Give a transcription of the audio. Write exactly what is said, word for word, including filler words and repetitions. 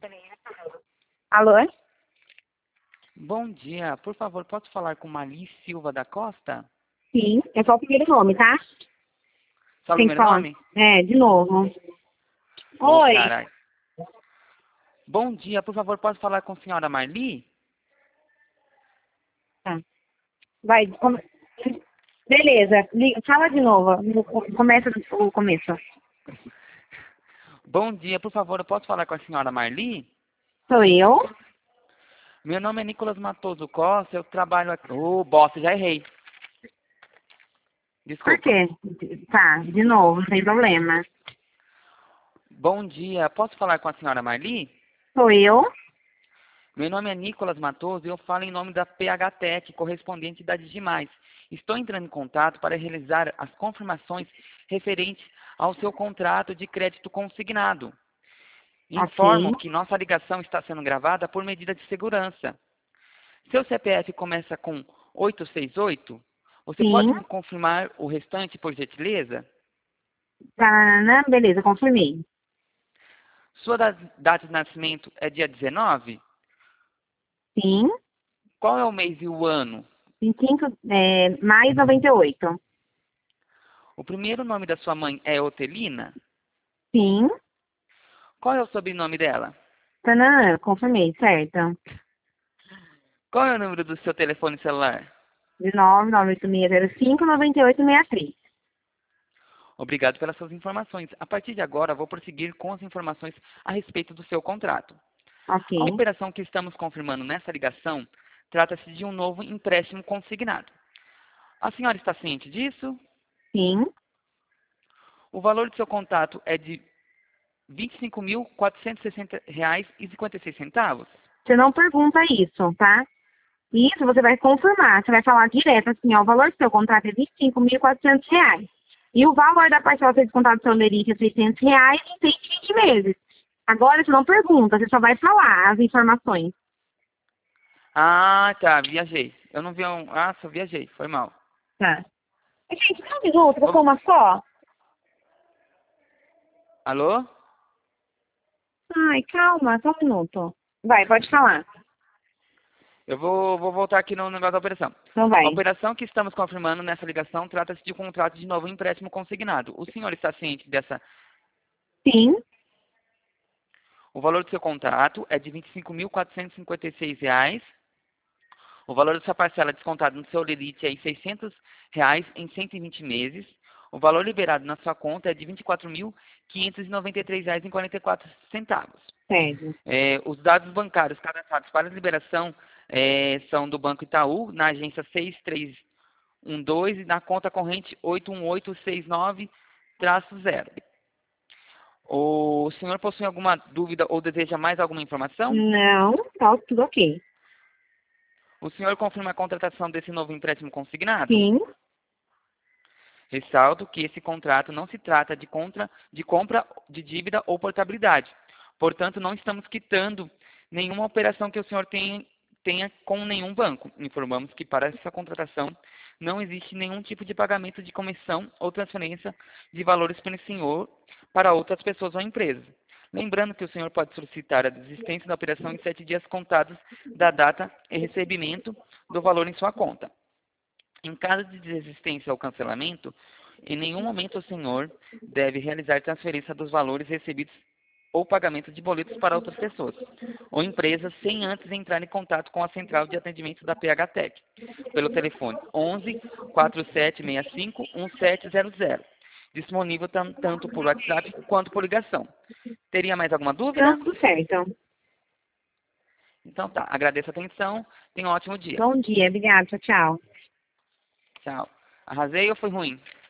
Alô? Bom dia, por favor, posso falar com Marli Silva da Costa? Sim, é só o primeiro nome, tá? Só o Tem que primeiro falar. nome? É, de novo. Ô, Oi. caralho. Bom dia, por favor, posso falar com a senhora Marli? Tá. Vai, come... Beleza, liga- fala de novo. Começa o começo. Bom dia, por favor, eu posso falar com a senhora Marli? Sou eu? Meu nome é Nicolas Matoso Costa, eu trabalho aqui... Ô, bosta, já errei. Por Desculpa. quê? Tá, de novo, não tem problema. Bom dia, posso falar com a senhora Marli? Sou eu? Meu nome é Nicolas Matoso e eu falo em nome da P H Tech, correspondente da Digimais. Estou entrando em contato para realizar as confirmações referentes ao seu contrato de crédito consignado. Ok. Informo que nossa ligação está sendo gravada por medida de segurança. Seu C P F começa com oito seis oito? Você Sim. pode me confirmar o restante, por gentileza? Tá, né? Beleza, confirmei. Sua da- data de nascimento é dia dezenove? Sim. Qual é o mês e o ano? vinte e cinco, é, mais noventa e oito. O primeiro nome da sua mãe é Otelina? Sim. Qual é o sobrenome dela? Tanã, confirmei, certo. Qual é o número do seu telefone celular? De nove nove oito seis zero cinco nove oito seis três. Obrigado pelas suas informações. A partir de agora, vou prosseguir com as informações a respeito do seu contrato. Ok. A operação que estamos confirmando nessa ligação trata-se de um novo empréstimo consignado. A senhora está ciente disso? Sim. O valor do seu contrato é de vinte e cinco mil quatrocentos e sessenta reais e cinquenta e seis centavos. Você não pergunta isso, tá? Isso você vai confirmar. Você vai falar direto assim, ó, o valor do seu contrato é vinte e cinco mil e quatrocentos reais. E o valor da parcela a ser descontada do seu lerite é seiscentos reais em cento e vinte meses. Agora você não pergunta, você só vai falar as informações. Ah, tá, viajei. Eu não vi um... Ah, só viajei, foi mal. Tá. Gente, só um minuto, vou Vamos... uma só. Alô? Ai, calma, só um minuto. Vai, pode falar. Eu vou, vou voltar aqui no negócio da operação. Não A vai. operação que estamos confirmando nessa ligação trata-se de um contrato de novo empréstimo consignado. O senhor está ciente dessa... Sim. O valor do seu contrato é de vinte e cinco mil quatrocentos e cinquenta e seis reais. O valor da sua parcela descontada no seu lerite é de seiscentos reais em cento e vinte meses. O valor liberado na sua conta é de vinte e quatro mil quinhentos e noventa e três reais e quarenta e quatro centavos. Certo. É, os dados bancários cadastrados para liberação é, são do Banco Itaú, na agência seis três um dois e na conta corrente oito um oito seis nove zero. O senhor possui alguma dúvida ou deseja mais alguma informação? Não, tá tudo ok. O senhor confirma a contratação desse novo empréstimo consignado? Sim. Ressalto que esse contrato não se trata de, contra, de compra de dívida ou portabilidade. Portanto, não estamos quitando nenhuma operação que o senhor tenha, tenha com nenhum banco. Informamos que para essa contratação não existe nenhum tipo de pagamento de comissão ou transferência de valores pelo senhor para outras pessoas ou empresas. Lembrando que o senhor pode solicitar a desistência da operação em sete dias contados da data e recebimento do valor em sua conta. Em caso de desistência ou cancelamento, em nenhum momento o senhor deve realizar transferência dos valores recebidos ou pagamento de boletos para outras pessoas ou empresas sem antes entrar em contato com a central de atendimento da P H Tech pelo telefone onze, quatro sete seis cinco, um sete zero zero, disponível tam- tanto por WhatsApp quanto por ligação. Teria mais alguma Não, dúvida? tudo certo. Então tá, agradeço a atenção, tenha um ótimo dia. Bom dia, obrigada, tchau, tchau. Tchau. Arrasei ou foi ruim?